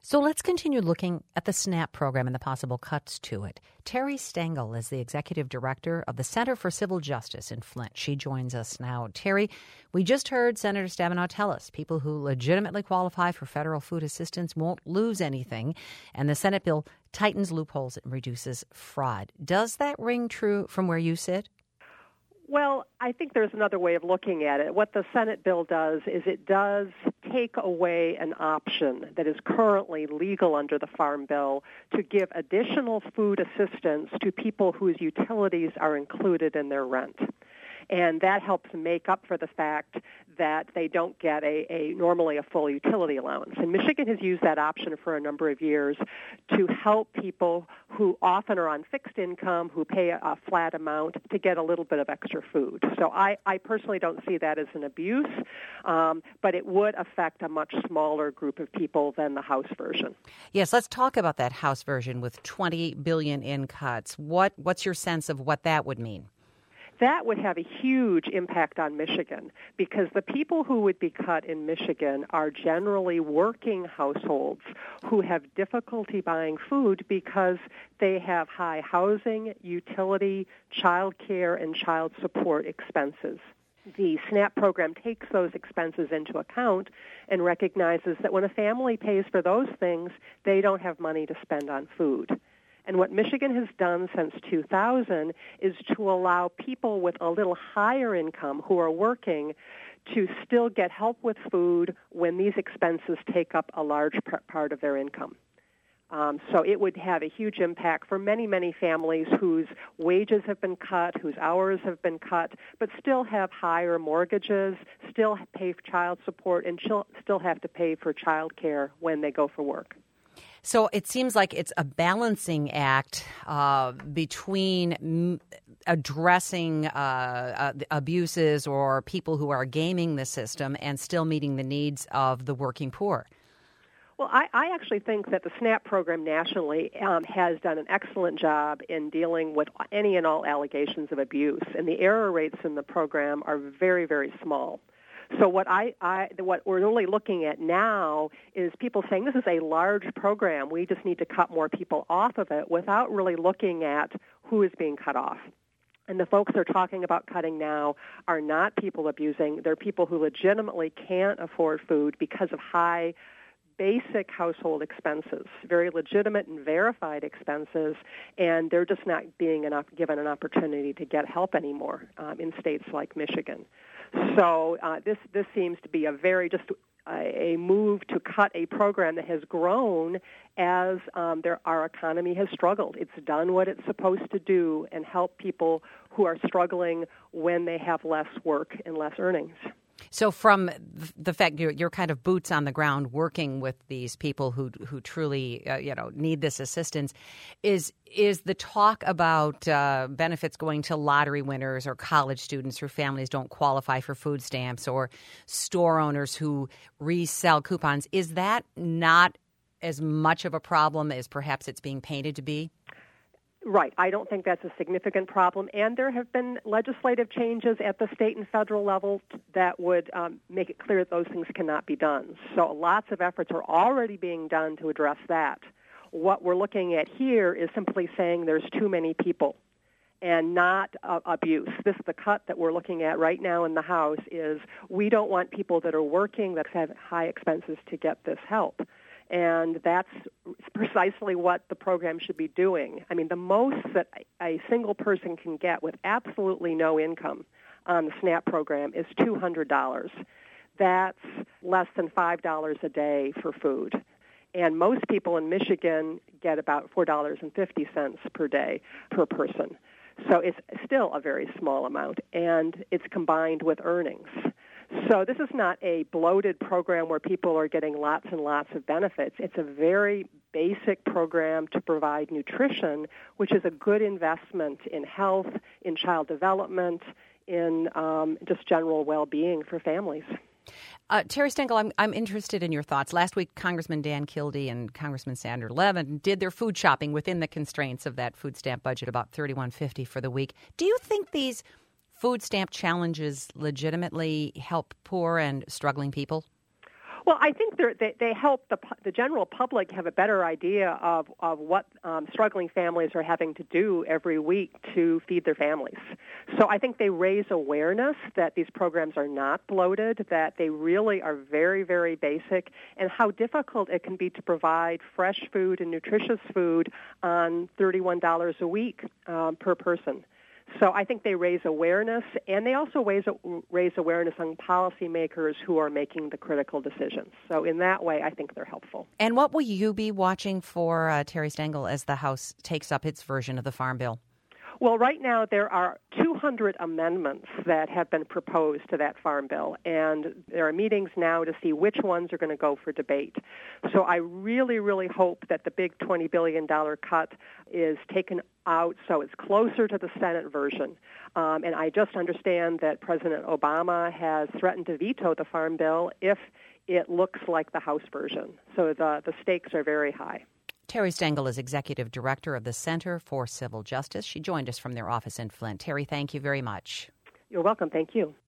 So let's continue looking at the SNAP program and the possible cuts to it. Terry Stengel is the executive director of the Center for Civil Justice in Flint. She joins us now. Terry, we just heard Senator Stabenow tell us people who legitimately qualify for federal food assistance won't lose anything, and the Senate bill tightens loopholes and reduces fraud. Does that ring true from where you sit? Well, I think there's another way of looking at it. What the Senate bill does is it does take away an option that is currently legal under the Farm Bill to give additional food assistance to people whose utilities are included in their rent. And that helps make up for the fact that they don't get normally a full utility allowance. And Michigan has used that option for a number of years to help people who often are on fixed income, who pay a flat amount, to get a little bit of extra food. So I personally don't see that as an abuse, but it would affect a much smaller group of people than the House version. Yes, let's talk about that House version with $20 billion in cuts. What's your sense of what that would mean? That would have a huge impact on Michigan because the people who would be cut in Michigan are generally working households who have difficulty buying food because they have high housing, utility, child care, and child support expenses. The SNAP program takes those expenses into account and recognizes that when a family pays for those things, they don't have money to spend on food. And what Michigan has done since 2000 is to allow people with a little higher income who are working to still get help with food when these expenses take up a large part of their income. So it would have a huge impact for many, many families whose wages have been cut, whose hours have been cut, but still have higher mortgages, still pay for child support, and still have to pay for child care when they go for work. So it seems like it's a balancing act between addressing abuses or people who are gaming the system and still meeting the needs of the working poor. Well, I actually think that the SNAP program nationally has done an excellent job in dealing with any and all allegations of abuse, and the error rates in the program are very, very small. So what we're really looking at now is people saying this is a large program. We just need to cut more people off of it without really looking at who is being cut off. And the folks they're talking about cutting now are not people abusing. They're people who legitimately can't afford food because of high basic household expenses, very legitimate and verified expenses, and they're just not being given an opportunity to get help anymore in states like Michigan. So this seems to be a move to cut a program that has grown as our economy has struggled. It's done what it's supposed to do and help people who are struggling when they have less work and less earnings. So from the fact you're kind of boots on the ground working with these people who truly need this assistance, is the talk about benefits going to lottery winners or college students whose families don't qualify for food stamps or store owners who resell coupons, is that not as much of a problem as perhaps it's being painted to be? Right. I don't think that's a significant problem. And there have been legislative changes at the state and federal level that would make it clear that those things cannot be done. So lots of efforts are already being done to address that. What we're looking at here is simply saying there's too many people and not abuse. The cut that we're looking at right now in the House is we don't want people that are working that have high expenses to get this help. And that's precisely what the program should be doing. I mean, the most that a single person can get with absolutely no income on the SNAP program is $200. That's less than $5 a day for food. And most people in Michigan get about $4.50 per day per person. So it's still a very small amount, and it's combined with earnings. So this is not a bloated program where people are getting lots and lots of benefits. It's a very basic program to provide nutrition, which is a good investment in health, in child development, in just general well-being for families. Terry Stengel, I'm interested in your thoughts. Last week, Congressman Dan Kildee and Congressman Sander Levin did their food shopping within the constraints of that food stamp budget, about $31.50 for the week. Do you think these food stamp challenges legitimately help poor and struggling people? Well, I think they help the general public have a better idea of what struggling families are having to do every week to feed their families. So I think they raise awareness that these programs are not bloated, that they really are very, very basic, and how difficult it can be to provide fresh food and nutritious food on $31 a week per person. So I think they raise awareness, and they also raise awareness on policymakers who are making the critical decisions. So in that way, I think they're helpful. And what will you be watching for, Terry Stengel, as the House takes up its version of the Farm Bill? Well, right now there are 200 amendments that have been proposed to that Farm Bill, and there are meetings now to see which ones are going to go for debate. So I really, really hope that the big $20 billion cut is taken out so it's closer to the Senate version. And I just understand that President Obama has threatened to veto the Farm Bill if it looks like the House version. So the stakes are very high. Terry Stengel is Executive Director of the Center for Civil Justice. She joined us from their office in Flint. Terry, thank you very much. You're welcome. Thank you.